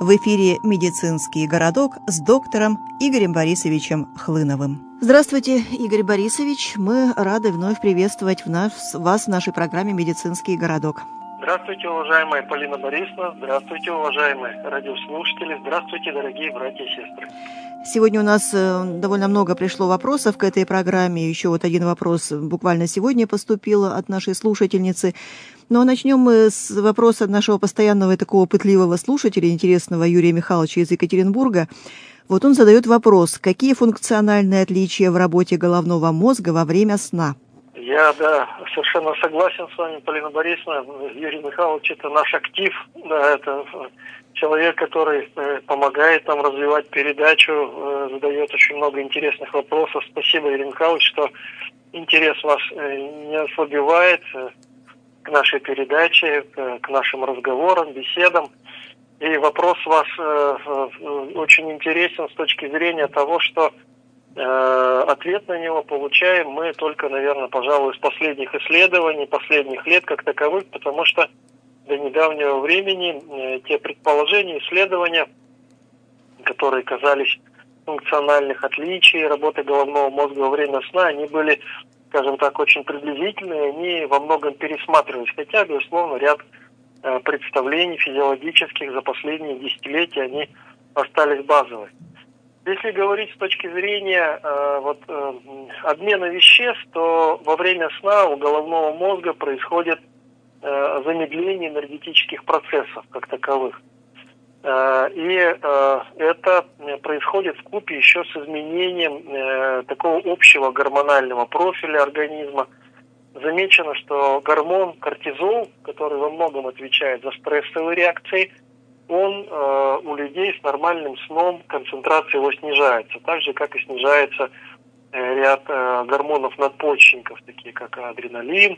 В эфире «Медицинский городок» с доктором Игорем Борисовичем Хлыновым. Здравствуйте, Игорь Борисович. Мы рады вновь приветствовать вас в нашей программе «Медицинский городок». Здравствуйте, уважаемая Полина Борисовна. Здравствуйте, уважаемые радиослушатели. Здравствуйте, дорогие братья и сестры. Сегодня у нас довольно много пришло вопросов к этой программе. Еще вот один вопрос буквально сегодня поступил от нашей слушательницы. Но начнем мы с вопроса нашего постоянного и такого пытливого слушателя, интересного Юрия Михайловича из Екатеринбурга. Вот он задает вопрос: какие функциональные отличия в работе головного мозга во время сна? Я, совершенно согласен с вами, Полина Борисовна. Юрий Михайлович – это наш актив, это человек, который помогает нам развивать передачу, задает очень много интересных вопросов. Спасибо, Юрий Михайлович, что интерес вас не ослабевает к нашей передаче, к нашим разговорам, беседам. И вопрос у вас очень интересен с точки зрения того, что ответ на него получаем мы только, наверное, пожалуй, из последних исследований, последних лет как таковых, потому что до недавнего времени те предположения, исследования, которые казались функциональных отличий работы головного мозга во время сна, они были, скажем так, очень приблизительные, они во многом пересматривались, хотя, безусловно, ряд представлений физиологических за последние десятилетия, они остались базовыми. Если говорить с точки зрения обмена веществ, то во время сна у головного мозга происходит замедление энергетических процессов как таковых. И это происходит вкупе еще с изменением такого общего гормонального профиля организма. Замечено, что гормон кортизол, который во многом отвечает за стрессовые реакции, он у людей с нормальным сном, концентрация его снижается, так же, как и снижается ряд гормонов надпочечников, такие как адреналин.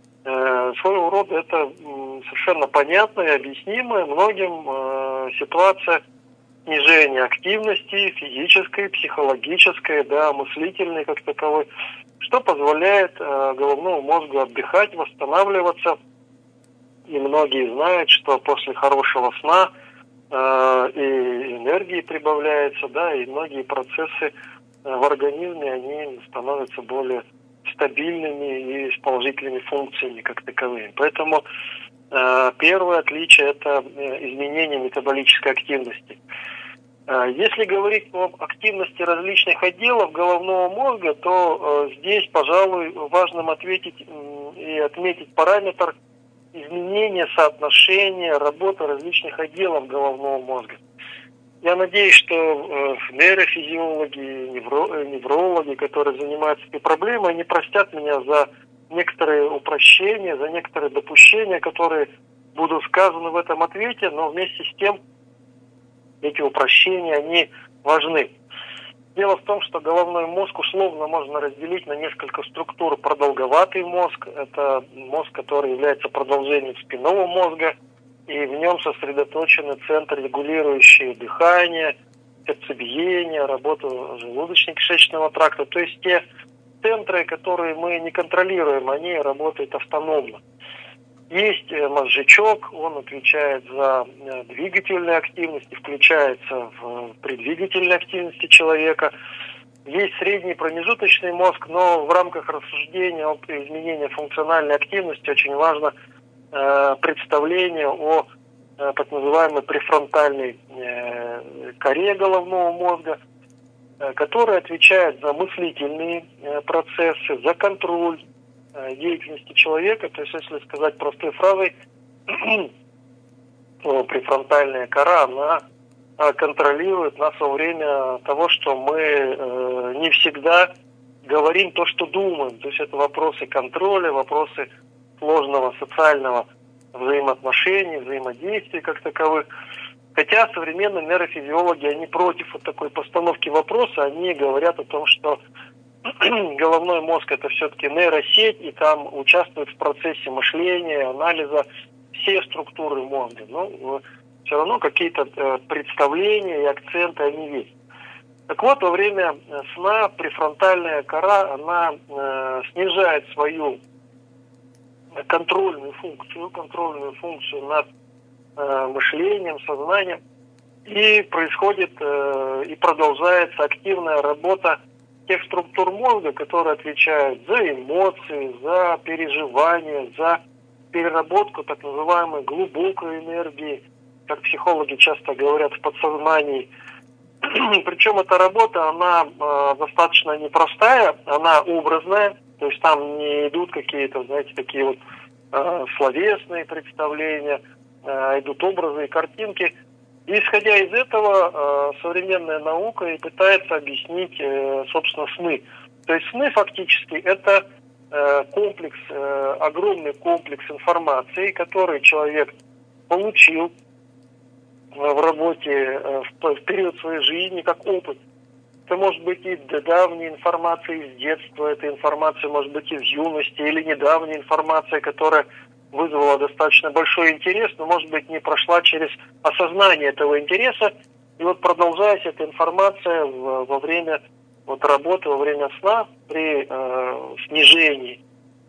Своего рода это совершенно понятная и объяснимая многим ситуация снижения активности физической, психологической, мыслительной как таковой, что позволяет головному мозгу отдыхать, восстанавливаться. И многие знают, что после хорошего сна и энергии прибавляется, и многие процессы в организме, они становятся более стабильными и с положительными функциями как таковыми. Поэтому первое отличие – это изменение метаболической активности. Если говорить об активности различных отделов головного мозга, то здесь, пожалуй, важным ответить и отметить параметр изменения соотношения работы различных отделов головного мозга. Я надеюсь, что нейрофизиологи, неврологи, которые занимаются этой проблемой, они простят меня за некоторые упрощения, за некоторые допущения, которые будут сказаны в этом ответе, но вместе с тем эти упрощения, они важны. Дело в том, что головной мозг условно можно разделить на несколько структур. Продолговатый мозг – это мозг, который является продолжением спинного мозга, и в нем сосредоточены центры, регулирующие дыхание, сердцебиение, работу желудочно-кишечного тракта. То есть те центры, которые мы не контролируем, они работают автономно. Есть мозжечок, он отвечает за двигательную активность и включается в преддвигательной активности человека. Есть средний промежуточный мозг, но в рамках рассуждения об изменении функциональной активности очень важно представление о так называемой префронтальной коре головного мозга, которая отвечает за мыслительные процессы, за контроль деятельности человека. То есть, если сказать простой фразой, то префронтальная кора, она контролирует нас во время того, что мы не всегда говорим то, что думаем. То есть это вопросы контроля, вопросы сложного социального взаимоотношения, взаимодействия как таковых. Хотя современные нейрофизиологи, они против вот такой постановки вопроса, они говорят о том, что головной мозг – это все-таки нейросеть, и там участвуют в процессе мышления, анализа все структуры мозга. Но все равно какие-то представления и акценты они есть. Так вот, во время сна префронтальная кора, она снижает свою контрольную функцию над мышлением, сознанием, И происходит и продолжается активная работа тех структур мозга, которые отвечают за эмоции, за переживания, за переработку так называемой глубокой энергии, как психологи часто говорят, в подсознании. Причем эта работа, она достаточно непростая, она образная, то есть там не идут какие-то, знаете, такие вот словесные представления, идут образы и картинки. И исходя из этого, современная наука и пытается объяснить, собственно, сны. То есть сны фактически это комплекс, огромный комплекс информации, который человек получил в работе в период своей жизни как опыт. Это может быть и давняя информация из детства, эта информация может быть из юности, или недавняя информация, которая вызвала достаточно большой интерес, но, может быть, не прошла через осознание этого интереса. И вот продолжаясь эта информация во время работы, во время сна, при снижении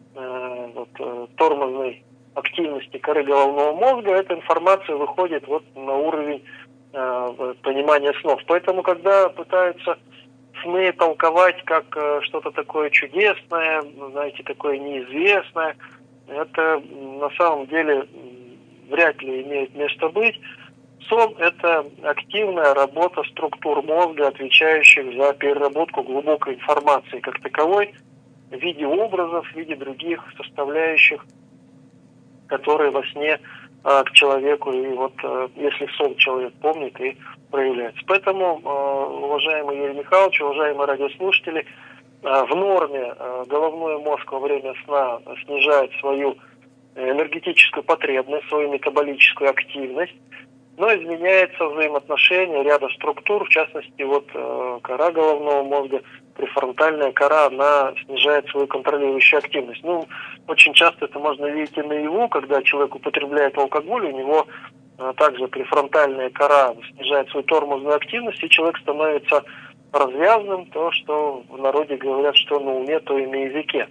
тормозной активности коры головного мозга, эта информация выходит на уровень понимания снов. Поэтому, когда пытаются сны толковать как что-то такое чудесное, знаете, такое неизвестное, это на самом деле вряд ли имеет место быть. Сон – это активная работа структур мозга, отвечающих за переработку глубокой информации как таковой в виде образов, в виде других составляющих, которые во сне к человеку, и если сон человек помнит, и проявляется. Поэтому, уважаемый Юрий Михайлович, уважаемые радиослушатели, в норме головной мозг во время сна снижает свою энергетическую потребность, свою метаболическую активность, но изменяется взаимоотношение ряда структур, в частности, кора головного мозга, префронтальная кора, она снижает свою контролирующую активность. Очень часто это можно видеть и наяву, когда человек употребляет алкоголь, у него также префронтальная кора снижает свою тормозную активность, и человек становится развязным, то, что в народе говорят, что на уме, то и на языке.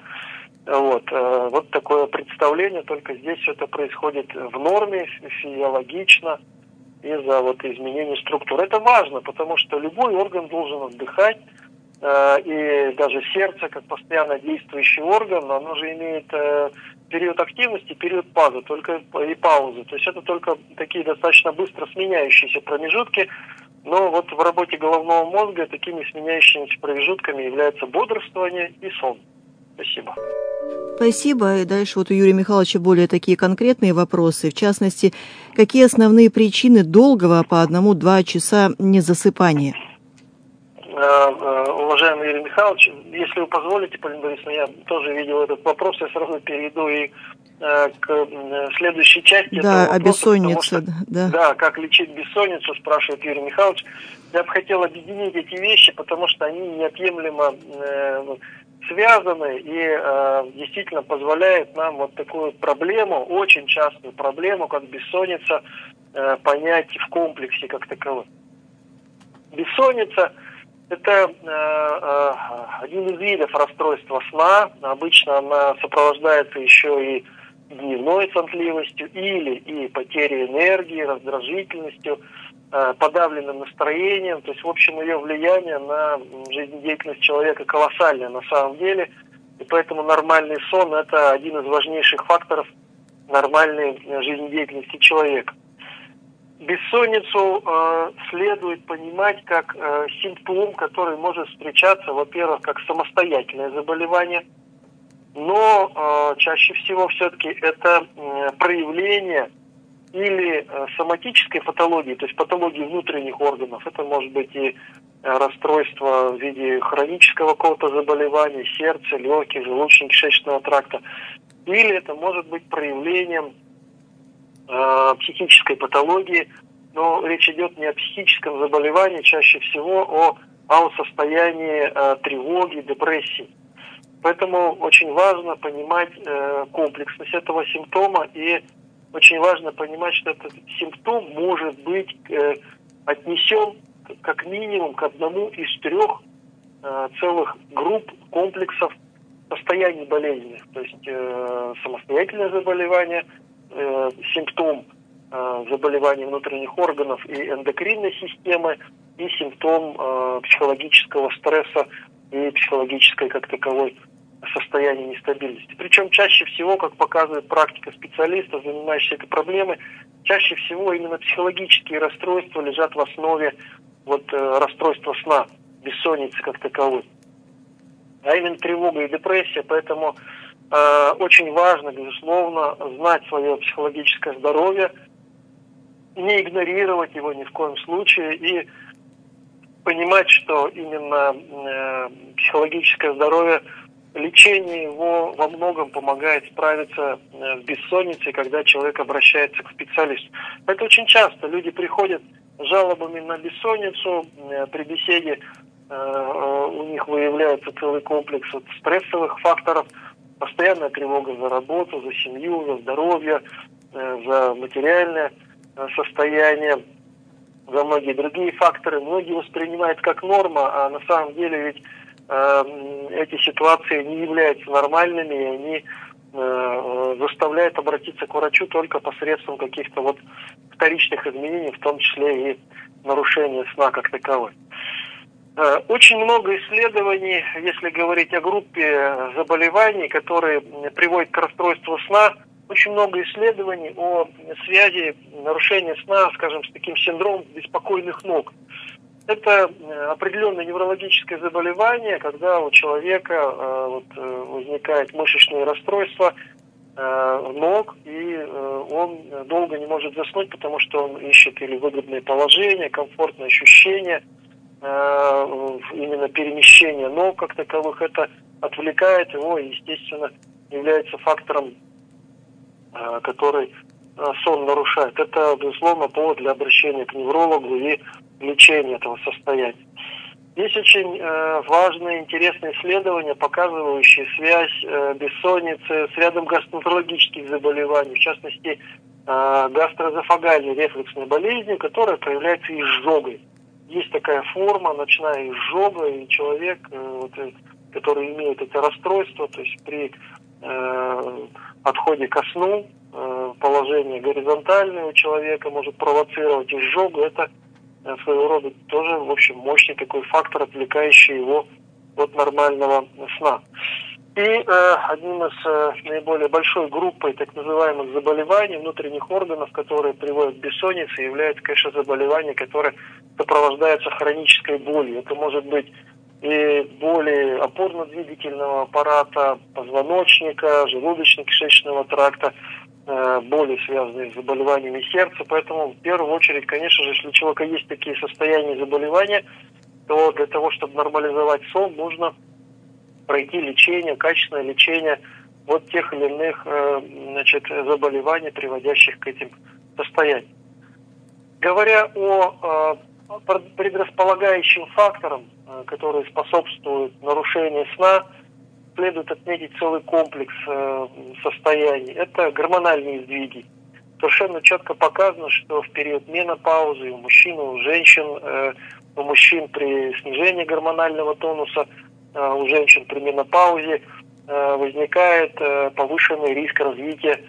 Вот такое представление, только здесь это происходит в норме, физиологично, из-за изменения структуры. Это важно, потому что любой орган должен отдыхать, и даже сердце, как постоянно действующий орган, оно же имеет период активности, период паузы, и паузы. То есть это только такие достаточно быстро сменяющиеся промежутки, но в работе головного мозга такими сменяющимися промежутками являются бодрствование и сон. Спасибо. Спасибо. И дальше у Юрия Михайловича более такие конкретные вопросы. В частности, какие основные причины долгого по 1-2 часа незасыпания? Уважаемый Юрий Михайлович, если вы позволите, Полина Борисовна, я тоже видел этот вопрос, я сразу перейду и к следующей части этого вопроса. Да, о бессоннице. Да, как лечить бессонницу, спрашивает Юрий Михайлович. Я бы хотел объединить эти вещи, потому что они неотъемлемо связаны и действительно позволяют нам такую проблему, очень частую проблему, как бессонница, понять в комплексе как таковой. Бессонница – это один из видов расстройства сна. Обычно она сопровождается еще и дневной сонливостью или и потерей энергии, раздражительностью, подавленным настроением. То есть, в общем, ее влияние на жизнедеятельность человека колоссальное на самом деле. И поэтому нормальный сон – это один из важнейших факторов нормальной жизнедеятельности человека. Бессонницу следует понимать как симптом, который может встречаться, во-первых, как самостоятельное заболевание, но чаще всего все-таки это проявление или соматической патологии, то есть патологии внутренних органов. Это может быть и расстройство в виде хронического какого-то заболевания, сердца, легких, желудочно-кишечного тракта. Или это может быть проявлением психической патологии, но речь идет не о психическом заболевании, чаще всего о состоянии тревоги, депрессии. Поэтому очень важно понимать комплексность этого симптома, и очень важно понимать, что этот симптом может быть отнесен как минимум к одному из 3 целых групп комплексов состояний болезненных. То есть самостоятельное заболевание, симптом заболеваний внутренних органов и эндокринной системы, и симптом психологического стресса и психологической как таковой состояния нестабильности. Причем чаще всего, как показывает практика специалистов, занимающихся этой проблемой, чаще всего именно психологические расстройства лежат в основе расстройства сна, бессонницы как таковой. А именно тревога и депрессия, поэтому очень важно, безусловно, знать свое психологическое здоровье, не игнорировать его ни в коем случае и понимать, что именно психологическое здоровье, лечение его во многом помогает справиться с бессонницей, когда человек обращается к специалисту. Это очень часто люди приходят с жалобами на бессонницу, при беседе у них выявляется целый комплекс стрессовых факторов, постоянная тревога за работу, за семью, за здоровье, за материальное состояние, за многие другие факторы. Многие воспринимают как норма, а на самом деле ведь эти ситуации не являются нормальными, и они заставляют обратиться к врачу только посредством каких-то вторичных изменений, в том числе и нарушения сна как таковой. Очень много исследований, если говорить о группе заболеваний, которые приводят к расстройству сна, очень много исследований о связи нарушения сна, скажем, с таким синдромом беспокойных ног. Это определенное неврологическое заболевание, когда у человека возникает мышечное расстройство ног, и он долго не может заснуть, потому что он ищет или выгодное положение, комфортное ощущение, именно перемещение ног как таковых. Это отвлекает его и, естественно, является фактором, который сон нарушает. Это, безусловно, повод для обращения к неврологу и лечения этого состояния. Есть очень важные, интересные исследования, показывающие связь бессонницы с рядом гастроэнтерологических заболеваний, в частности, гастроэзофагальной рефлюксной болезнью, которая проявляется изжогой. Есть такая форма, ночная изжога, и человек, который имеет это расстройство, то есть при отходе ко сну, положение горизонтальное у человека может провоцировать изжогу. Это своего рода тоже, в общем, мощный такой фактор, отвлекающий его от нормального сна. И одним из наиболее большой группой так называемых заболеваний внутренних органов, которые приводят к бессоннице, является, конечно, заболевание, которое сопровождается хронической болью. Это может быть и боли опорно-двигательного аппарата, позвоночника, желудочно-кишечного тракта, боли, связанные с заболеваниями сердца. Поэтому, в первую очередь, конечно же, если у человека есть такие состояния и заболевания, то для того, чтобы нормализовать сон, нужно пройти лечение, качественное лечение тех или иных заболеваний, приводящих к этим состояниям. Говоря о предрасполагающим факторам, которые способствуют нарушению сна, следует отметить целый комплекс состояний. Это гормональные сдвиги. Совершенно четко показано, что в период менопаузы у мужчин, у женщин, у мужчин при снижении гормонального тонуса, у женщин при менопаузе возникает повышенный риск развития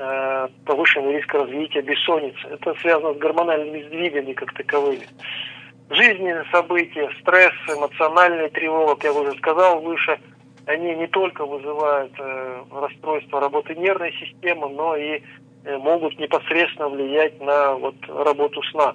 бессонницы. Это связано с гормональными сдвигами как таковыми. Жизненные события, стресс, эмоциональная тревога, как я уже сказал выше, они не только вызывают расстройство работы нервной системы, но и могут непосредственно влиять на работу сна.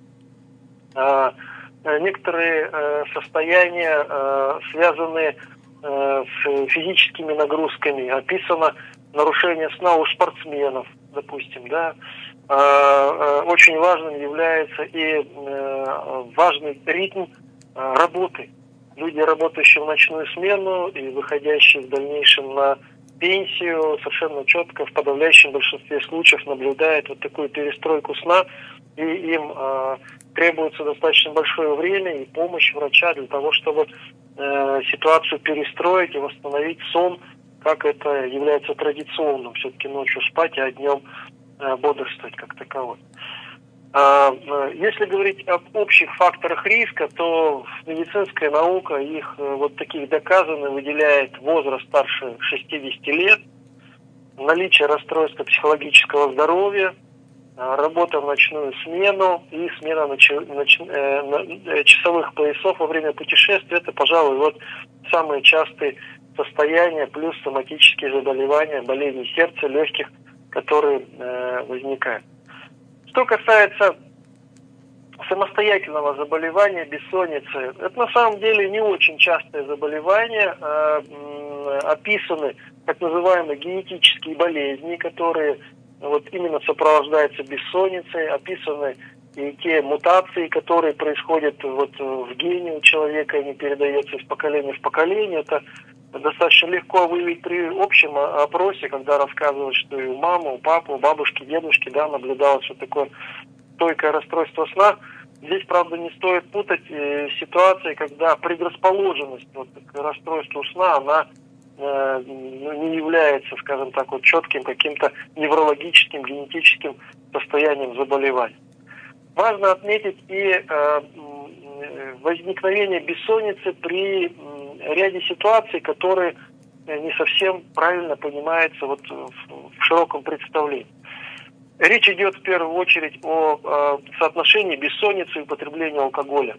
Некоторые состояния связаны с физическими нагрузками. Описано нарушение сна у спортсменов, допустим, да. Очень важным является и важный ритм работы. Люди, работающие в ночную смену и выходящие в дальнейшем на пенсию, совершенно четко в подавляющем большинстве случаев наблюдают такую перестройку сна, и им требуется достаточно большое время и помощь врача для того, чтобы ситуацию перестроить и восстановить сон, как это является традиционным. Все-таки ночью спать, а днем бодрствовать как таковой. Если говорить об общих факторах риска, то медицинская наука их таких доказанно выделяет возраст старше 60 лет, наличие расстройства психологического здоровья, работа в ночную смену и смена часовых поясов во время путешествия. Это, пожалуй, вот самые частые состояния, плюс соматические заболевания, болезни сердца, легких, которые возникают. Что касается самостоятельного заболевания, бессонницы, это на самом деле не очень частое заболевание. Описаны так называемые генетические болезни, которые вот именно сопровождаются бессонницей, описаны и те мутации, которые происходят вот в гене у человека, они передаются из поколения в поколение. Это достаточно легко выявить при общем опросе, когда рассказывают, что и у мамы, у папы, у бабушки, дедушки, да, наблюдалось вот такое стойкое расстройство сна. Здесь, правда, не стоит путать ситуации, когда предрасположенность вот, к расстройству сна, она не является, скажем так, вот четким каким-то неврологическим, генетическим состоянием заболевания. Важно отметить и возникновение бессонницы при ряде ситуаций, которые не совсем правильно понимаются вот в широком представлении. Речь идет в первую очередь о соотношении бессонницы и употребления алкоголя.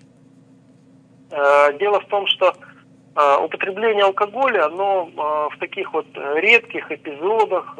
Дело в том, что употребление алкоголя, оно в таких вот редких эпизодах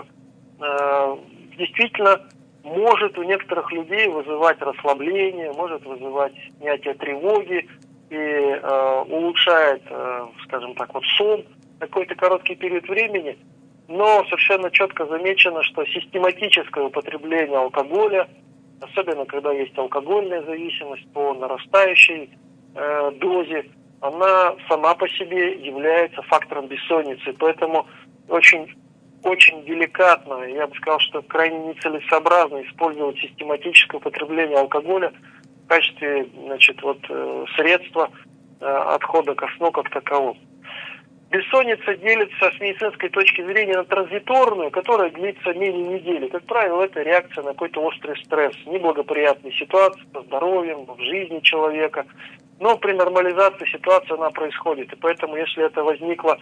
действительно может у некоторых людей вызывать расслабление, может вызывать снятие тревоги и улучшает, скажем так, вот сон на какой-то короткий период времени. Но совершенно четко замечено, что систематическое употребление алкоголя, особенно когда есть алкогольная зависимость по нарастающей дозе, она сама по себе является фактором бессонницы. Поэтому очень деликатно, я бы сказал, что крайне нецелесообразно использовать систематическое употребление алкоголя в качестве, значит, вот, средства отхода ко сну как такового. Бессонница делится с медицинской точки зрения на транзиторную, которая длится менее недели. Как правило, это реакция на какой-то острый стресс, неблагоприятные ситуации со здоровьем, в жизни человека. Но при нормализации ситуации она происходит. И поэтому, если это возникло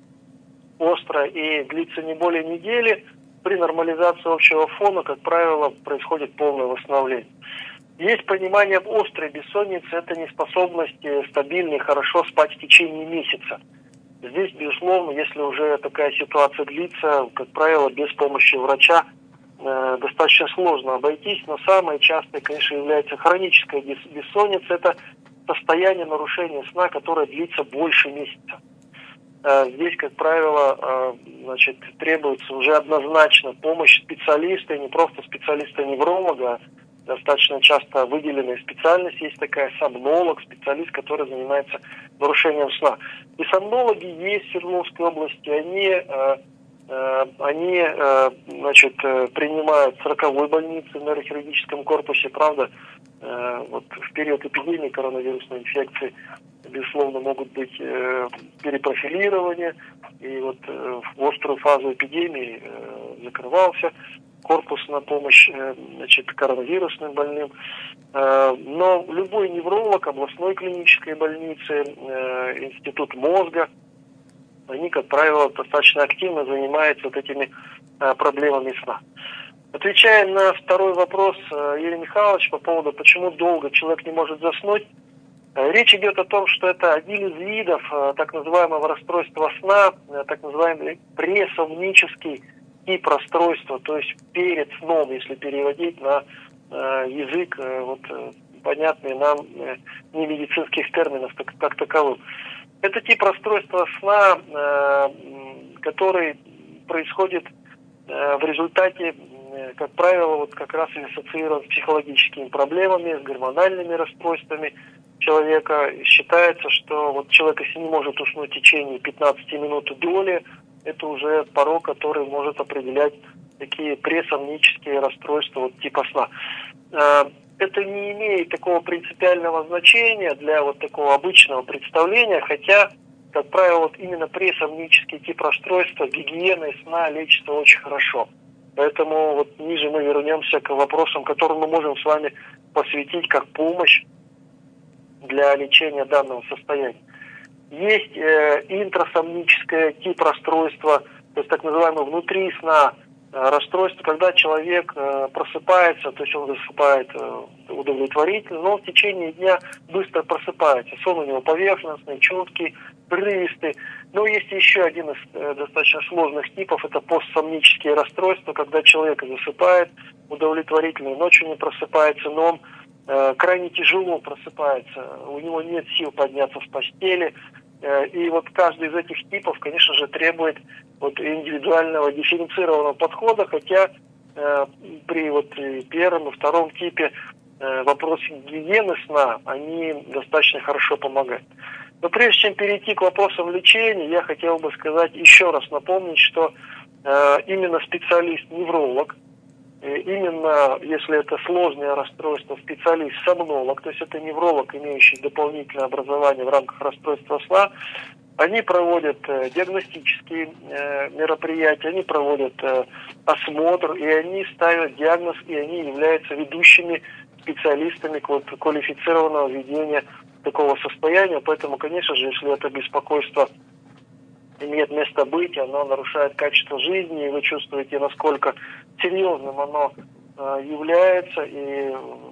остро и длится не более недели, при нормализации общего фона, как правило, происходит полное восстановление. Есть понимание острой бессонницы, это неспособность стабильно и хорошо спать в течение месяца. Здесь, безусловно, если уже такая ситуация длится, как правило, без помощи врача достаточно сложно обойтись, но самое частое, конечно, является хроническая бессонница. Это состояние нарушения сна, которое длится больше месяца. Здесь, как правило, значит, требуется уже однозначно помощь специалиста, и не просто специалиста-невролога, а достаточно часто выделенная специальность, есть такая сомнолог, специалист, который занимается нарушением сна. И сомнологи есть в Свердловской области, они значит, принимают в 40-й больнице в нейрохирургическом корпусе, правда, вот в период эпидемии коронавирусной инфекции, безусловно, могут быть перепрофилирования, и вот в острую фазу эпидемии закрывался корпус на помощь, значит, коронавирусным больным. Но любой невролог областной клинической больницы, институт мозга, они, как правило, достаточно активно занимаются вот этими проблемами сна. Отвечая на второй вопрос, Юрий Михайлович, по поводу, почему долго человек не может заснуть, речь идет о том, что это один из видов так называемого расстройства сна, так называемый пресомнический тип расстройства, то есть перед сном, если переводить на язык, вот, понятный нам не медицинских терминов как таковых. Это тип расстройства сна, который происходит в результате, как правило, вот как раз и ассоциирован с психологическими проблемами, с гормональными расстройствами человека. Считается, что вот человек, если не может уснуть в течение 15 минут и доли, это уже порог, который может определять такие пресомнические расстройства вот типа сна. Это не имеет такого принципиального значения для вот такого обычного представления, хотя, как правило, вот именно пресомнический тип расстройства гигиеной сна лечится очень хорошо. Поэтому вот ниже мы вернемся к вопросам, которые мы можем с вами посвятить как помощь для лечения данного состояния. Есть интрасомническое тип расстройства, то есть так называемое внутри сна, расстройство, когда человек просыпается, то есть он засыпает удовлетворительно, но в течение дня быстро просыпается. Сон у него поверхностный, четкий, прерывистый. Но есть еще один из достаточно сложных типов, это постсомнические расстройства, когда человек засыпает удовлетворительно, ночью не просыпается, но он крайне тяжело просыпается, у него нет сил подняться с постели. И вот каждый из этих типов, конечно же, требует вот индивидуального дифференцированного подхода, хотя при вот первом и втором типе вопросы гигиены сна, они достаточно хорошо помогают. Но прежде чем перейти к вопросам лечения, я хотел бы сказать, еще раз напомнить, что именно специалист-невролог, именно если это сложное расстройство, специалист-сомнолог, то есть это невролог, имеющий дополнительное образование в рамках расстройства сна, они проводят диагностические мероприятия, они проводят осмотр, и они ставят диагноз, и они являются ведущими специалистами квалифицированного ведения такого состояния. Поэтому, конечно же, если это беспокойство имеет место быть, оно нарушает качество жизни, и вы чувствуете, насколько серьезным оно является, и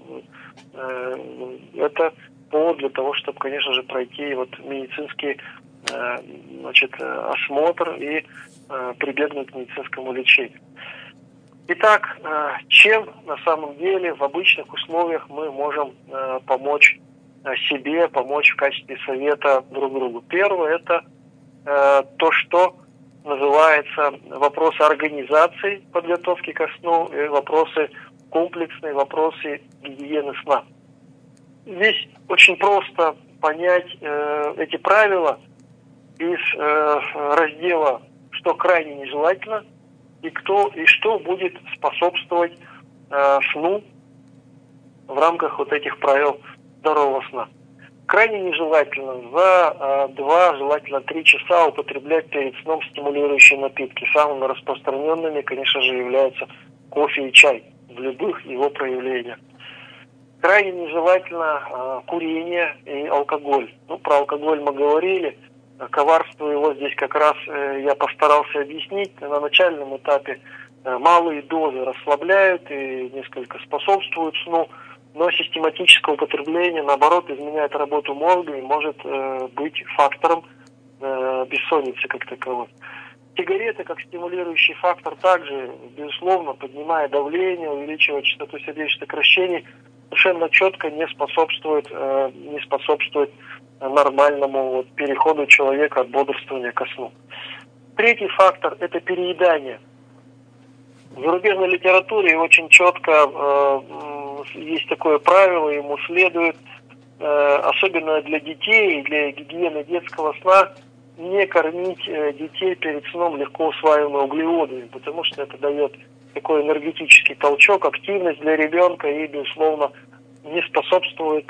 это повод для того, чтобы, конечно же, пройти вот медицинский осмотр и прибегнуть к медицинскому лечению. Итак, чем на самом деле в обычных условиях мы можем помочь себе, помочь в качестве совета друг другу? Первое – это то, что называется вопросы организации подготовки ко сну и вопросы комплексные, вопросы гигиены сна. Здесь очень просто понять эти правила из раздела «Что крайне нежелательно» и что будет способствовать сну в рамках вот этих правил здорового сна. Крайне нежелательно за 2, желательно 3 часа употреблять перед сном стимулирующие напитки. Самыми распространенными, конечно же, являются кофе и чай в любых его проявлениях. Крайне нежелательно курение и алкоголь. Про алкоголь мы говорили. Коварство его здесь как раз я постарался объяснить. На начальном этапе малые дозы расслабляют и несколько способствуют сну. Но систематическое употребление, наоборот, изменяет работу мозга и может быть фактором бессонницы как таковой. Сигареты, как стимулирующий фактор, также, безусловно, поднимая давление, увеличивая частоту сердечных сокращений, совершенно четко не способствует нормальному переходу человека от бодрствования ко сну. Третий фактор – это переедание. В зарубежной литературе очень четко есть такое правило, ему следует, особенно для детей, для гигиены детского сна, не кормить детей перед сном легко усваиваемыми углеводами, потому что это дает такой энергетический толчок, активность для ребенка и, безусловно, не способствует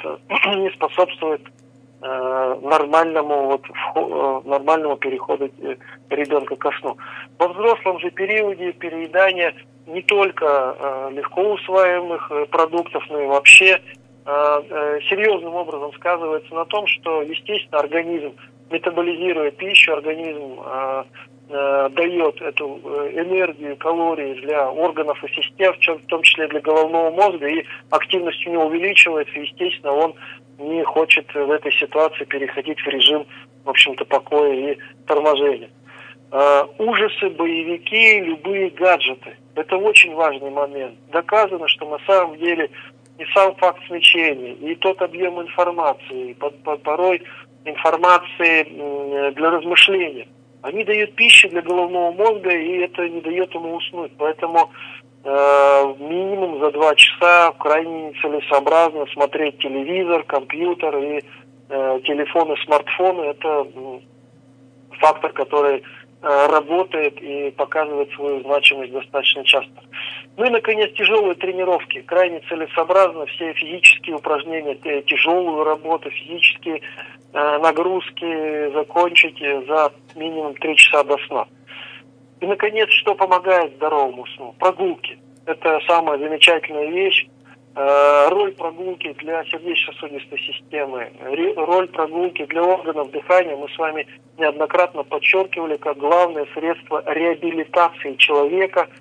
нормальному переходу ребенка ко сну. Во взрослом же периоде переедания не только легко усваиваемых продуктов, но и вообще серьезным образом сказывается на том, что, естественно, организм метаболизирует пищу, организм дает эту энергию, калории для органов и систем, в том числе для головного мозга, и активность у него увеличивается, и, естественно, он не хочет в этой ситуации переходить в режим, в общем-то, покоя и торможения. Ужасы, боевики, любые гаджеты. Это очень важный момент. Доказано, что на самом деле и сам факт свечения, и тот объем информации, порой информации для размышления, они дают пищу для головного мозга, и это не дает ему уснуть. Поэтому минимум за 2 часа крайне нецелесообразно смотреть телевизор, компьютер и телефоны, смартфоны. Это фактор, который работает и показывает свою значимость достаточно часто. Ну и, наконец, тяжелые тренировки. Крайне целесообразно все физические упражнения, тяжелую работу, физические нагрузки закончить за минимум 3 часа до сна. И, наконец, что помогает здоровому сну? Прогулки. Это самая замечательная вещь. Роль прогулки для сердечно-сосудистой системы, роль прогулки для органов дыхания мы с вами неоднократно подчеркивали как главное средство реабилитации человека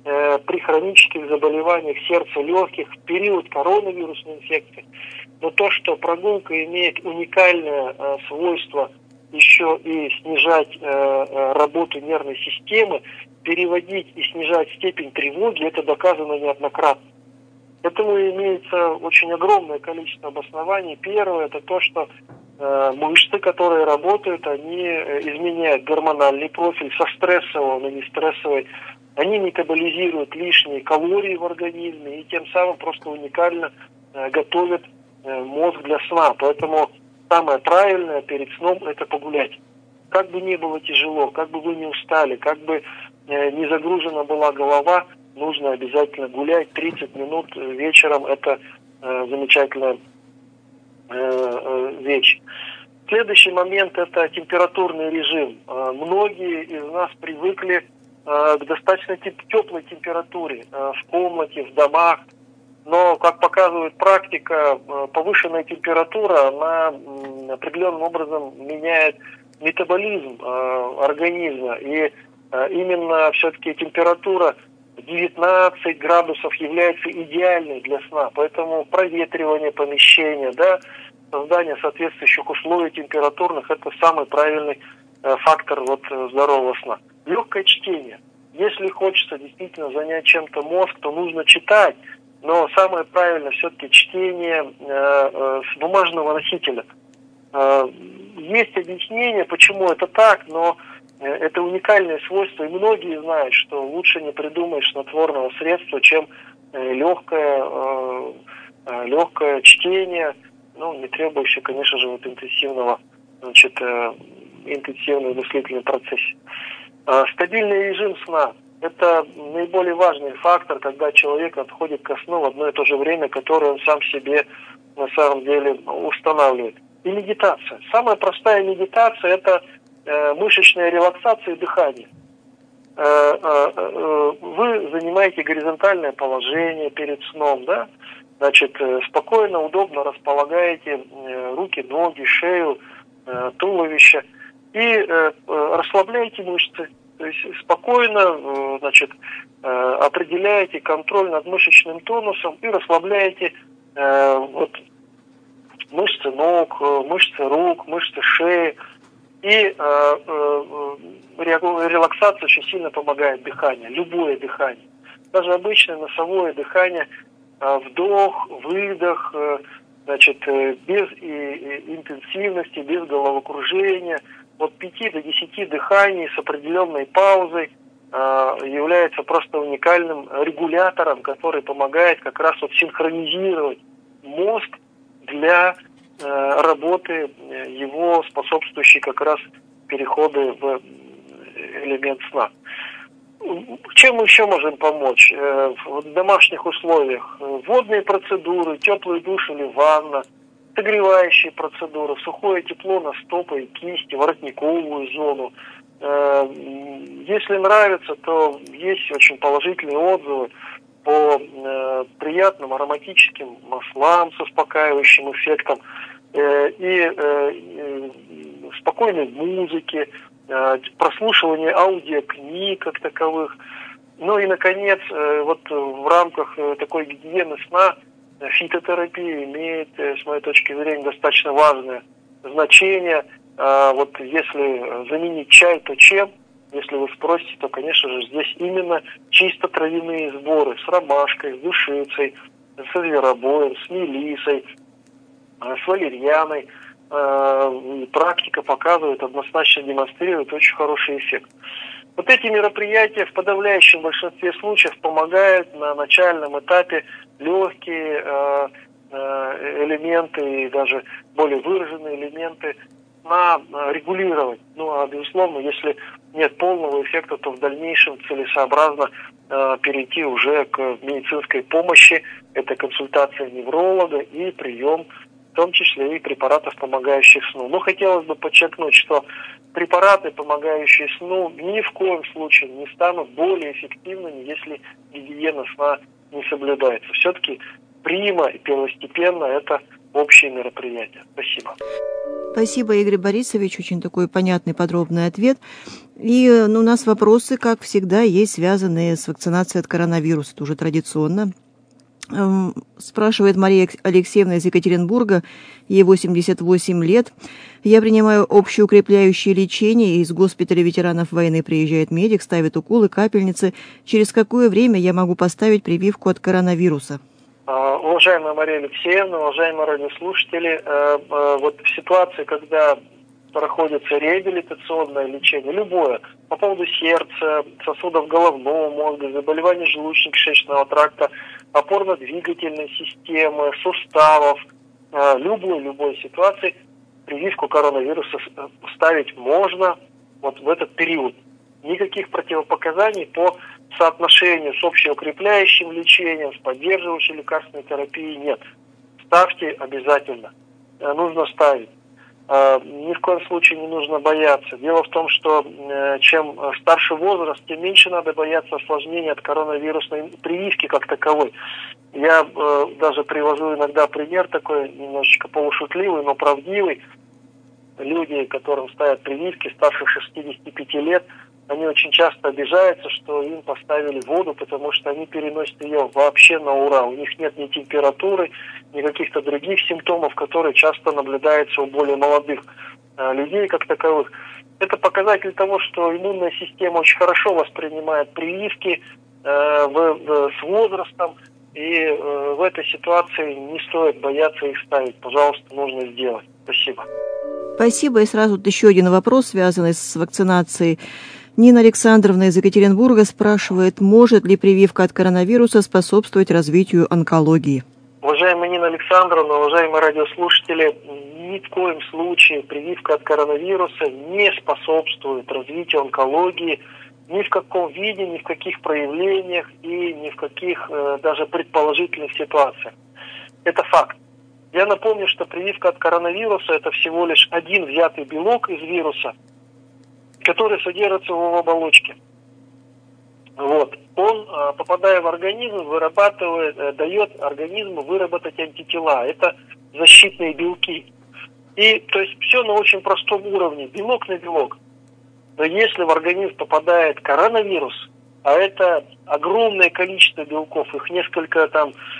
при хронических заболеваниях сердца, легких, в период коронавирусной инфекции. Но то, что прогулка имеет уникальное свойство еще и снижать работу нервной системы, переводить и снижать степень тревоги, это доказано неоднократно. Этому имеется очень огромное количество обоснований. Первое – это то, что мышцы, которые работают, они изменяют гормональный профиль со стрессового на нестрессовый. Они метаболизируют лишние калории в организме и тем самым просто уникально готовят мозг для сна. Поэтому самое правильное перед сном – это погулять. Как бы ни было тяжело, как бы вы не устали, как бы не загружена была голова, нужно обязательно гулять 30 минут вечером. Это замечательная вещь. Следующий момент – это температурный режим. Многие из нас привыкли к достаточно теплой температуре в комнате, в домах. Но, как показывает практика, повышенная температура, она определенным образом меняет метаболизм организма. И именно все-таки температура 19 градусов является идеальной для сна. Поэтому проветривание помещения, создание соответствующих условий температурных – это самый правильный фактор здорового сна. Легкое чтение. Если хочется действительно занять чем-то мозг, то нужно читать. Но самое правильное все-таки чтение с бумажного носителя. Есть объяснение, почему это так, но это уникальное свойство, и многие знают, что лучше не придумаешь снотворного средства, чем легкое чтение, не требующее, конечно же, интенсивного мыслительного процесса. Стабильный режим сна – это наиболее важный фактор, когда человек отходит ко сну в одно и то же время, которое он сам себе на самом деле устанавливает. И медитация. Самая простая медитация – это мышечная релаксация и дыхание. Вы занимаете горизонтальное положение перед сном, спокойно, удобно располагаете руки, ноги, шею, туловище и расслабляете мышцы. То есть спокойно, определяете контроль над мышечным тонусом и расслабляете мышцы ног, мышцы рук, мышцы шеи. И релаксация очень сильно помогает дыхание, любое дыхание. Даже обычное носовое дыхание, вдох, выдох, без интенсивности, без головокружения. От 5 до 10 дыханий с определенной паузой является просто уникальным регулятором, который помогает как раз синхронизировать мозг для работы его, способствующей как раз переходу в элемент сна. Чем мы еще можем помочь? В домашних условиях водные процедуры, теплый душ или ванна, согревающие процедуры, сухое тепло на стопы и кисти, воротниковую зону. Если нравится, то есть очень положительные отзывы по приятным ароматическим маслам с успокаивающим эффектом и спокойной музыки, прослушивание аудиокниг как таковых. Ну и, наконец, в рамках такой гигиены сна фитотерапия имеет, с моей точки зрения, достаточно важное значение. Если заменить чай, то чем? Если вы спросите, то, конечно же, здесь именно чисто травяные сборы с ромашкой, с душицей, со зверобоем, с мелиссой, с валерьяной. Практика показывает, однозначно демонстрирует очень хороший эффект. Вот эти мероприятия в подавляющем большинстве случаев помогают на начальном этапе легкие элементы и даже более выраженные элементы регулировать. Безусловно, если нет полного эффекта, то в дальнейшем целесообразно перейти уже к медицинской помощи. Это консультация невролога и прием, в том числе и препаратов, помогающих сну. Но хотелось бы подчеркнуть, что препараты, помогающие сну, ни в коем случае не станут более эффективными, если гигиена сна не соблюдается. Все-таки прима и первостепенно это общие мероприятия. Спасибо. Спасибо, Игорь Борисович, очень такой понятный, подробный ответ. И у нас вопросы, как всегда, есть связанные с вакцинацией от коронавируса, это уже традиционно. Спрашивает Мария Алексеевна из Екатеринбурга, ей 88 лет. Я принимаю общеукрепляющее лечение, и из госпиталя ветеранов войны приезжает медик, ставит уколы, капельницы. Через какое время я могу поставить прививку от коронавируса? Уважаемая Мария Алексеевна, уважаемые радиослушатели, вот в ситуации, когда проходится реабилитационное лечение, любое, по поводу сердца, сосудов головного мозга, заболеваний желудочно-кишечного тракта, опорно-двигательной системы, суставов, любой ситуации, прививку коронавируса ставить можно вот в этот период. Никаких противопоказаний по соотношению с общеукрепляющим лечением, с поддерживающей лекарственной терапией нет. Ставьте обязательно. Нужно ставить. Ни в коем случае не нужно бояться. Дело в том, что чем старше возраст, тем меньше надо бояться осложнений от коронавирусной прививки как таковой. Я даже привожу иногда пример такой, немножечко полушутливый, но правдивый. Люди, которым ставят прививки старше 65 лет, они очень часто обижаются, что им поставили воду, потому что они переносят ее вообще на ура. У них нет ни температуры, ни каких-то других симптомов, которые часто наблюдаются у более молодых людей как таковых. Это показатель того, что иммунная система очень хорошо воспринимает прививки с возрастом, и в этой ситуации не стоит бояться их ставить. Пожалуйста, нужно сделать. Спасибо. Спасибо. И сразу еще один вопрос, связанный с вакцинацией. Нина Александровна из Екатеринбурга спрашивает, может ли прививка от коронавируса способствовать развитию онкологии? Уважаемая Нина Александровна, уважаемые радиослушатели, ни в коем случае прививка от коронавируса не способствует развитию онкологии ни в каком виде, ни в каких проявлениях и ни в каких даже предположительных ситуациях. Это факт. Я напомню, что прививка от коронавируса – это всего лишь один взятый белок из вируса, который содержится в его оболочке. Вот. Он, попадая в организм, дает организму выработать антитела. Это защитные белки. И то есть все на очень простом уровне, белок на белок. Но если в организм попадает коронавирус, а это огромное количество белков, их несколько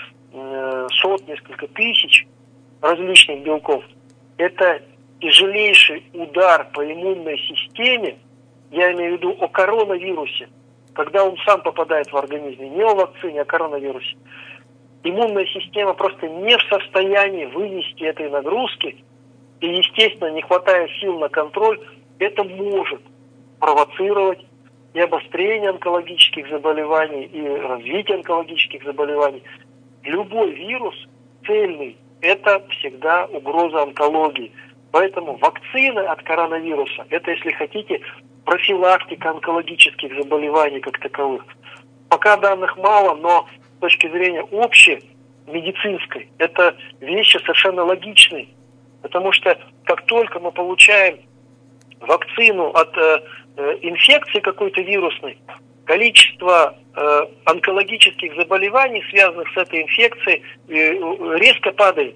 сот, несколько тысяч различных белков, это тяжелейший удар по иммунной системе, я имею в виду о коронавирусе, когда он сам попадает в организм, не о вакцине, а о коронавирусе. Иммунная система просто не в состоянии вынести этой нагрузки, и, естественно, не хватая сил на контроль, это может провоцировать и обострение онкологических заболеваний, и развитие онкологических заболеваний. Любой вирус цельный – это всегда угроза онкологии. Поэтому вакцина от коронавируса – это, если хотите, профилактика онкологических заболеваний как таковых. Пока данных мало, но с точки зрения общей, медицинской, это вещи совершенно логичные. Потому что как только мы получаем вакцину от инфекции какой-то вирусной, количество онкологических заболеваний, связанных с этой инфекцией, резко падает.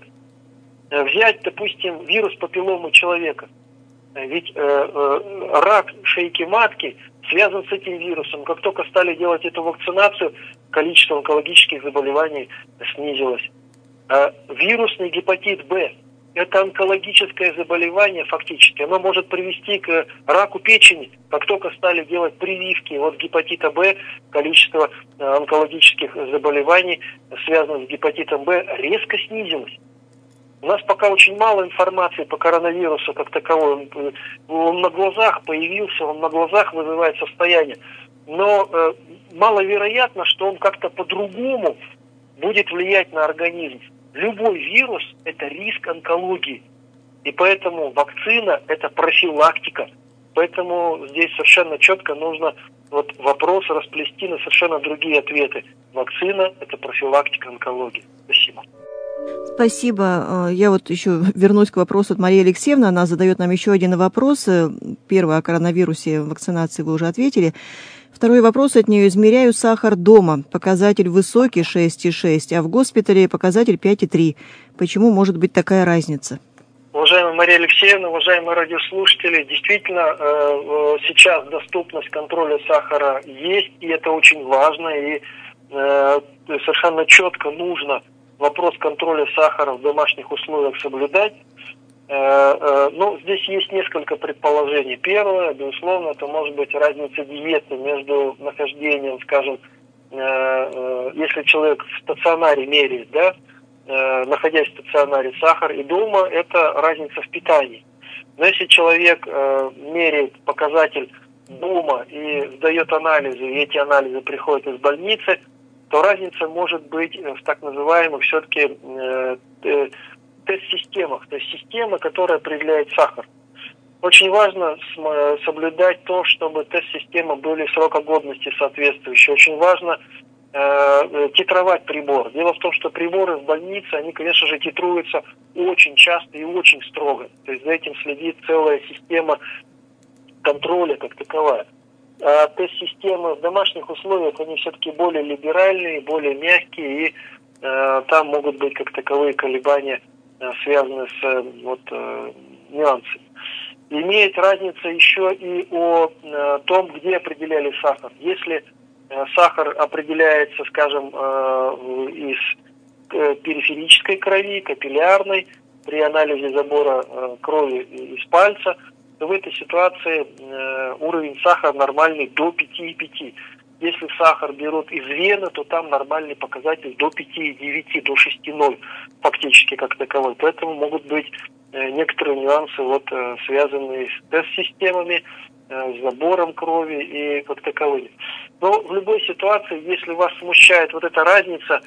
Взять, допустим, вирус папилломы человека. Ведь рак шейки матки связан с этим вирусом. Как только стали делать эту вакцинацию, количество онкологических заболеваний снизилось. Вирусный гепатит Б – это онкологическое заболевание фактически. Оно может привести к раку печени. Как только стали делать прививки от гепатита Б, количество онкологических заболеваний, связанных с гепатитом Б, резко снизилось. У нас пока очень мало информации по коронавирусу как таковой. Он на глазах появился, он на глазах вызывает состояние. Но маловероятно, что он как-то по-другому будет влиять на организм. Любой вирус – это риск онкологии. И поэтому вакцина – это профилактика. Поэтому здесь совершенно четко нужно вопрос расплести на совершенно другие ответы. Вакцина – это профилактика онкологии. Спасибо. Спасибо. Я еще вернусь к вопросу от Марии Алексеевны. Она задает нам еще один вопрос. Первый о коронавирусе, вакцинации вы уже ответили. Второй вопрос от нее. Измеряю сахар дома. Показатель высокий 6,6, а в госпитале показатель 5,3. Почему может быть такая разница? Уважаемая Мария Алексеевна, уважаемые радиослушатели, действительно, сейчас доступность контроля сахара есть, и это очень важно, и совершенно четко нужно вопрос контроля сахара в домашних условиях соблюдать. Но здесь есть несколько предположений. Первое, безусловно, это может быть разница диеты между нахождением, скажем, если человек в стационаре меряет, да, находясь в стационаре, сахар и дома, это разница в питании. Но если человек меряет показатель дома и сдает анализы, и эти анализы приходят из больницы, то разница может быть в так называемых все-таки тест-системах, то есть система, которая определяет сахар. Очень важно соблюдать то, чтобы тест-системы были срока годности соответствующие. Очень важно титровать прибор. Дело в том, что приборы в больнице, они, конечно же, титруются очень часто и очень строго. То есть за этим следит целая система контроля как таковая. А тест-системы в домашних условиях, они все-таки более либеральные, более мягкие, и там могут быть как таковые колебания, связанные с нюансами. Имеет разница еще и о том, где определяли сахар. Если сахар определяется, скажем, из периферической крови, капиллярной, при анализе забора крови из пальца, то в этой ситуации уровень сахара нормальный до 5,5. Если сахар берут из вены, то там нормальный показатель до 5,9, до 6,0 фактически как таковой. Поэтому могут быть некоторые нюансы, связанные с тест-системами, с забором крови и как таковыми. Но в любой ситуации, если вас смущает вот эта разница,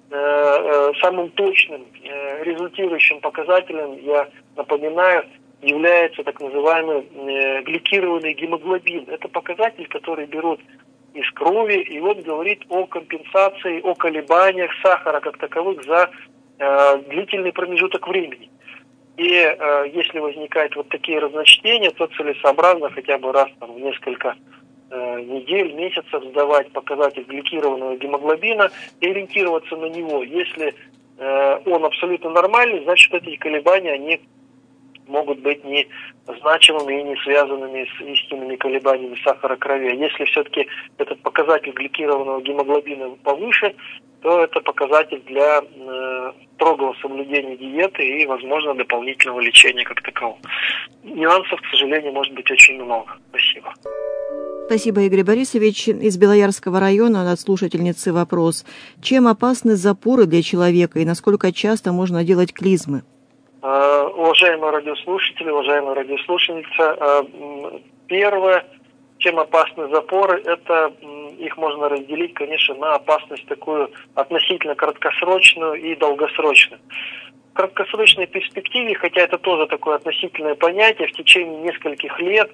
самым точным результирующим показателем, я напоминаю, является так называемый гликированный гемоглобин. Это показатель, который берут из крови, и он говорит о компенсации, о колебаниях сахара как таковых за длительный промежуток времени. И если возникают вот такие разночтения, то целесообразно хотя бы раз в несколько недель, месяцев сдавать показатель гликированного гемоглобина и ориентироваться на него. Если он абсолютно нормальный, значит, эти колебания, они могут быть незначимыми и не связанными с истинными колебаниями сахара крови. Если все-таки этот показатель гликированного гемоглобина повыше, то это показатель для строгого соблюдения диеты и, возможно, дополнительного лечения как такового. Нюансов, к сожалению, может быть очень много. Спасибо. Спасибо, Игорь Борисович. Из Белоярского района от слушательницы вопрос. Чем опасны запоры для человека и насколько часто можно делать клизмы? Уважаемые радиослушатели, уважаемая радиослушательница, первое, чем опасны запоры, это их можно разделить, конечно, на опасность такую относительно краткосрочную и долгосрочную. В краткосрочной перспективе, хотя это тоже такое относительное понятие, в течение нескольких лет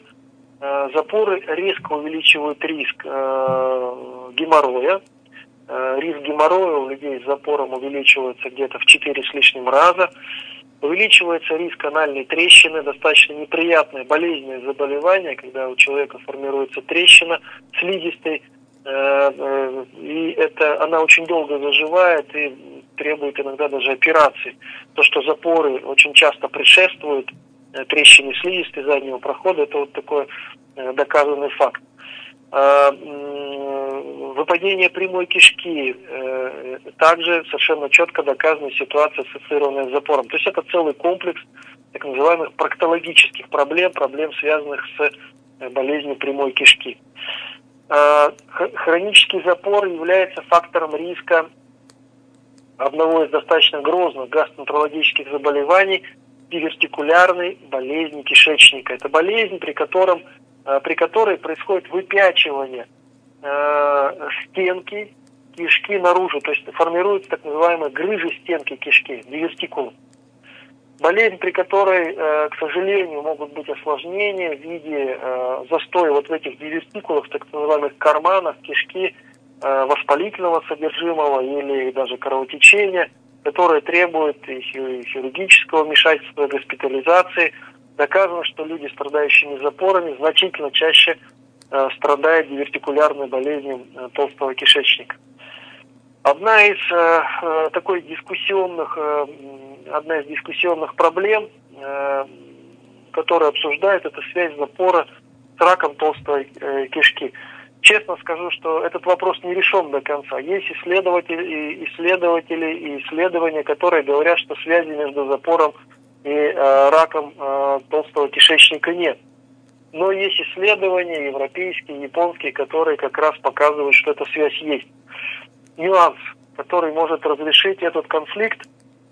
запоры резко увеличивают риск геморроя. Риск геморроя у людей с запором увеличивается где-то в 4 с лишним раза. Увеличивается риск анальной трещины, достаточно неприятное болезненное заболевание, когда у человека формируется трещина слизистой, и она очень долго заживает и требует иногда даже операции. То, что запоры очень часто предшествуют трещине слизистой заднего прохода, это вот такой доказанный факт. Выпадение прямой кишки, также совершенно четко доказана ситуация, ассоциированная с запором. То есть это целый комплекс так называемых проктологических проблем, связанных с болезнью прямой кишки. Хронический запор является фактором риска одного из достаточно грозных гастроэнтерологических заболеваний, дивертикулярной болезни кишечника. Это болезнь, при которой происходит выпячивание стенки кишки наружу, то есть формируются так называемые грыжи стенки кишки, дивертикулы. Болезнь, при которой, к сожалению, могут быть осложнения в виде застоя вот в этих дивертикулах, так называемых карманах кишки, воспалительного содержимого или даже кровотечения, которое требует хирургического вмешательства, госпитализации. Доказано, что люди, страдающими запорами, значительно чаще страдает дивертикулярной болезнью толстого кишечника. Одна из дискуссионных проблем, которую обсуждают, это связь запора с раком толстой кишки. Честно скажу, что этот вопрос не решен до конца. Есть исследователи и исследования, которые говорят, что связи между запором и раком толстого кишечника нет. Но есть исследования европейские, японские, которые как раз показывают, что эта связь есть. Нюанс, который может разрешить этот конфликт,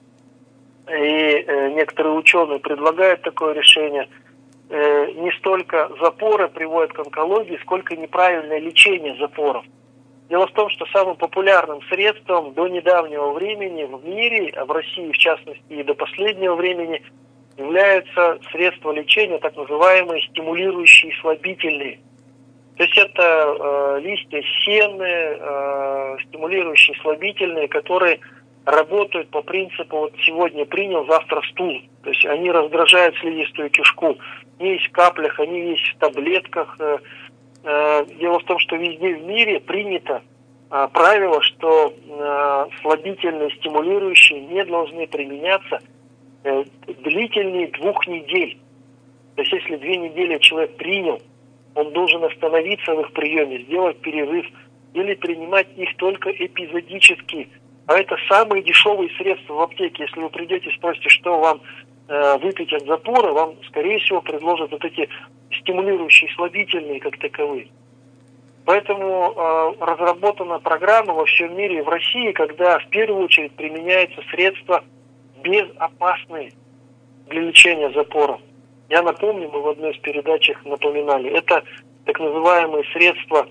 и некоторые ученые предлагают такое решение, не столько запоры приводят к онкологии, сколько неправильное лечение запоров. Дело в том, что самым популярным средством до недавнего времени в мире, а в России в частности и до последнего времени, являются средства лечения, так называемые стимулирующие и слабительные. То есть это листья сены, стимулирующие слабительные, которые работают по принципу вот сегодня принял, завтра стул. То есть они раздражают слизистую кишку. Они есть в каплях, они есть в таблетках. Дело в том, что везде в мире принято правило, что слабительные, стимулирующие не должны применяться длительнее 2 недель. То есть если 2 недели человек принял, он должен остановиться в их приеме, сделать перерыв или принимать их только эпизодически. А это самые дешевые средства в аптеке. Если вы придете и спросите, что вам выпить от запора, вам, скорее всего, предложат вот эти стимулирующие, слабительные, как таковые. Поэтому разработана программа во всем мире и в России, когда в первую очередь применяются средства безопасные для лечения запора. Я напомню, мы в одной из передач напоминали, это так называемые средства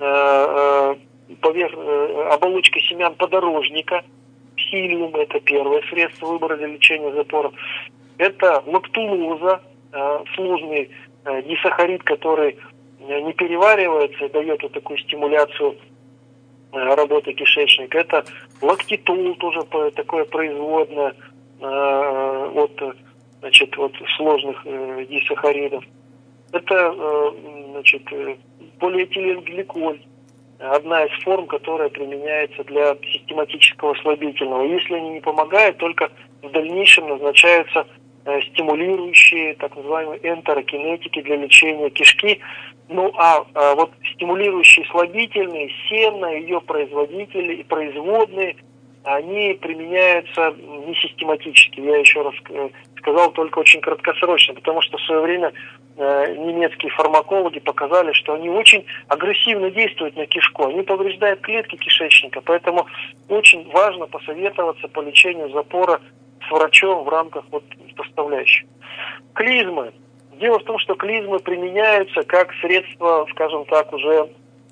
оболочка семян подорожника, псилиум, это первое средство выбора для лечения запоров. Это лактулоза, сложный дисахарид, который не переваривается и дает вот такую стимуляцию работы кишечника. Это лактитол, тоже такое производное от сложных дисахаридов. Это полиэтиленгликоль, одна из форм, которая применяется для систематического слабительного. Если они не помогают, только в дальнейшем назначаются стимулирующие, так называемые энтерокинетики для лечения кишки. Ну а вот стимулирующие слабительные, сена, ее производители и производные, они применяются не систематически. Я еще раз сказал, только очень краткосрочно, потому что в свое время немецкие фармакологи показали, что они очень агрессивно действуют на кишку. Они повреждают клетки кишечника, поэтому очень важно посоветоваться по лечению запора с врачом в рамках составляющих. Клизмы. Дело в том, что клизмы применяются как средство, скажем так, уже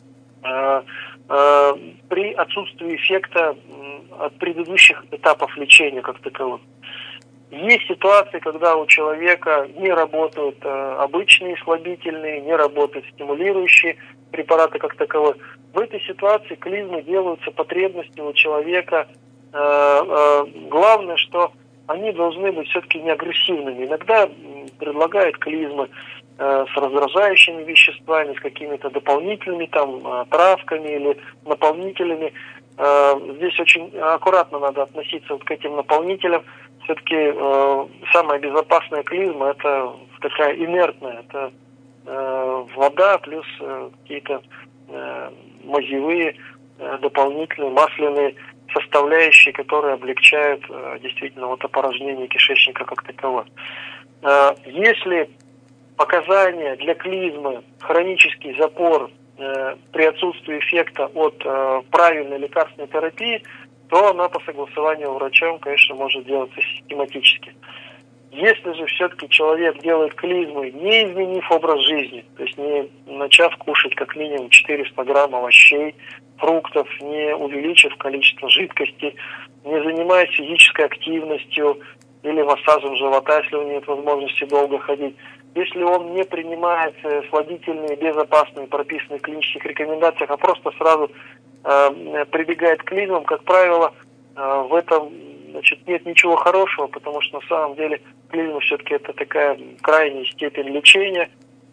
при отсутствии эффекта от предыдущих этапов лечения как таковых. Есть ситуации, когда у человека не работают обычные слабительные, не работают стимулирующие препараты как таковые. В этой ситуации клизмы делаются потребностью у человека. Главное, что они должны быть все-таки не агрессивными. Иногда предлагают клизмы с раздражающими веществами, с какими-то дополнительными травками или наполнителями. Здесь очень аккуратно надо относиться к этим наполнителям. Все-таки самая безопасная клизма – это такая инертная, это вода плюс какие-то мазевые, дополнительные, масляные составляющие, которые облегчают действительно опорожнение кишечника как такового. Если показания для клизмы хронический запор при отсутствии эффекта от правильной лекарственной терапии, то она по согласованию врачом, конечно, может делаться систематически. Если же все-таки человек делает клизмы, не изменив образ жизни, то есть не начав кушать как минимум 400 грамм овощей, фруктов, не увеличив количество жидкости, не занимаясь физической активностью или массажем живота, если у него нет возможности долго ходить, если он не принимает слабительные, безопасные, прописанные в клинических рекомендациях, а просто сразу прибегает к клизмам, как правило, в этом нет ничего хорошего, потому что на самом деле клизма все-таки это такая крайняя степень лечения,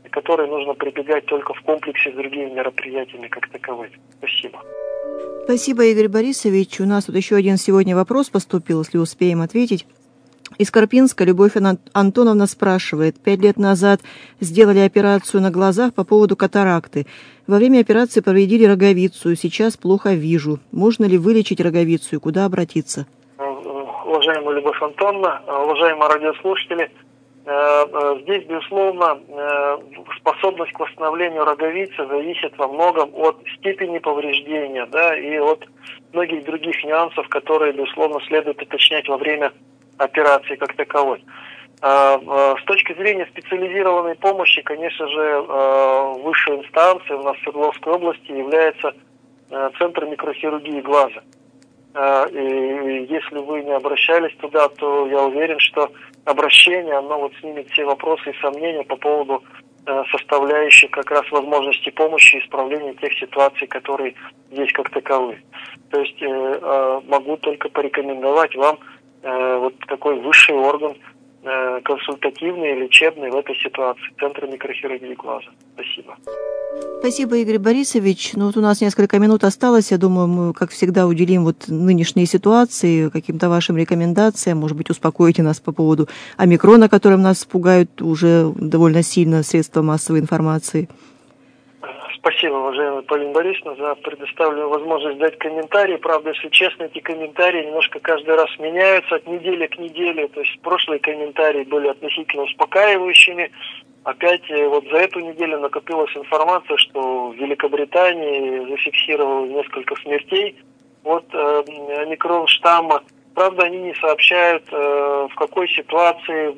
к которой нужно прибегать только в комплексе с другими мероприятиями как таковыми. Спасибо. Спасибо, Игорь Борисович. У нас тут еще один сегодня вопрос поступил, если успеем ответить. Из Карпинска Любовь Антоновна спрашивает. 5 лет назад сделали операцию на глазах по поводу катаракты. Во время операции повредили роговицу. Сейчас плохо вижу. Можно ли вылечить роговицу и куда обратиться? Уважаемая Любовь Антоновна, уважаемые радиослушатели, здесь, безусловно, способность к восстановлению роговицы зависит во многом от степени повреждения, да, и от многих других нюансов, которые, безусловно, следует уточнять во время операции как таковой. С точки зрения специализированной помощи, конечно же, высшей инстанцией у нас в Свердловской области является Центр микрохирургии глаза. И если вы не обращались туда, то я уверен, что обращение, оно вот снимет все вопросы и сомнения по поводу составляющих как раз возможности помощи и исправления тех ситуаций, которые есть как таковые. То есть могу только порекомендовать вам вот такой высший орган консультативный, лечебный в этой ситуации. Центр микрохирургии глаза. Спасибо. Спасибо, Игорь Борисович. Ну, вот у нас несколько минут осталось. Я думаю, мы, как всегда, уделим вот нынешней ситуации, каким-то вашим рекомендациям. Может быть, успокоите нас по поводу омикрона, которым нас пугают уже довольно сильно средства массовой информации. Спасибо, уважаемая Полина Борисовна, за предоставленную возможность дать комментарии. Правда, если честно, эти комментарии немножко каждый раз меняются от недели к неделе. То есть прошлые комментарии были относительно успокаивающими. Опять вот за эту неделю накопилась информация, что в Великобритании зафиксировалось несколько смертей от омикрон штамма. Правда, они не сообщают, в какой ситуации,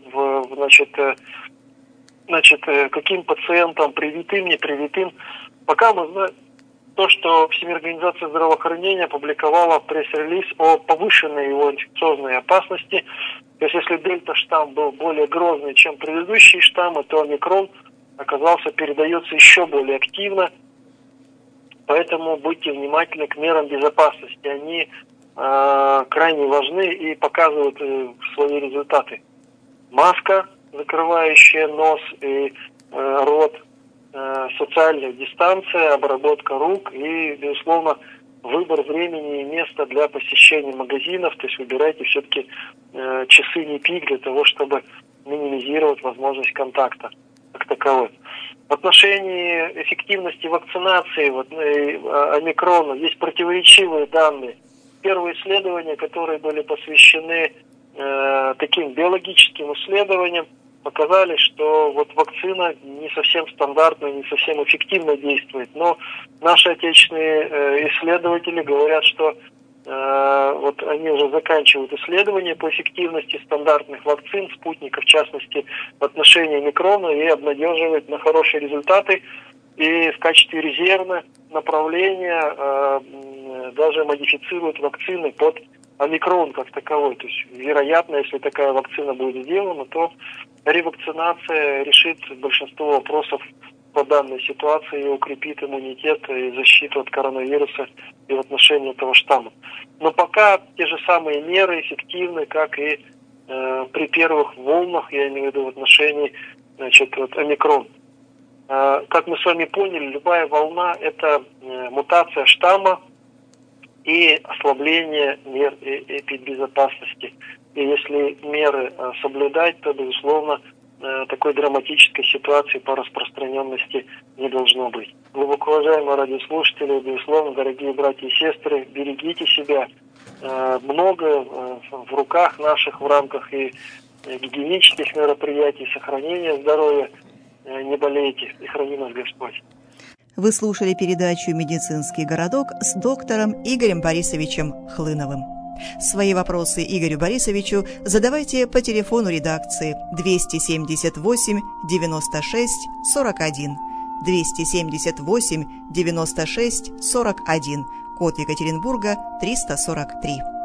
каким пациентам, привитым, не привитым. Пока мы знаем то, что Всемирная организация здравоохранения опубликовала пресс-релиз о повышенной его инфекциозной опасности. То есть если дельта-штамм был более грозный, чем предыдущие штаммы, то омикрон передается еще более активно. Поэтому будьте внимательны к мерам безопасности. Они крайне важны и показывают свои результаты. Маска, закрывающая нос и рот, социальная дистанция, обработка рук и, безусловно, выбор времени и места для посещения магазинов. То есть выбирайте все-таки часы не пик для того, чтобы минимизировать возможность контакта как таковой. В отношении эффективности вакцинации омикрона есть противоречивые данные. Первые исследования, которые были посвящены таким биологическим исследованиям, показали, что вот вакцина не совсем стандартная, не совсем эффективно действует. Но наши отечественные исследователи говорят, что вот они уже заканчивают исследования по эффективности стандартных вакцин, спутника, в частности, в отношении омикрона, и обнадеживают на хорошие результаты. И в качестве резервного направления даже модифицируют вакцины под омикрон как таковой. То есть, вероятно, если такая вакцина будет сделана, то ревакцинация решит большинство вопросов по данной ситуации и укрепит иммунитет и защиту от коронавируса и в отношении этого штамма. Но пока те же самые меры эффективны, как и при первых волнах, я имею в виду в отношении омикрон. Как мы с вами поняли, любая волна – это мутация штамма и ослабление мер эпидбезопасности. И если меры соблюдать, то, безусловно, такой драматической ситуации по распространенности не должно быть. Глубоко уважаемые радиослушатели, безусловно, дорогие братья и сестры, берегите себя. Много в руках наших в рамках и гигиенических мероприятий, сохранения здоровья. Не болейте, и храни нас Господь. Вы слушали передачу «Медицинский городок» с доктором Игорем Борисовичем Хлыновым. Свои вопросы Игорю Борисовичу задавайте по телефону редакции 278 96 41, 278 96 41, код Екатеринбурга 343.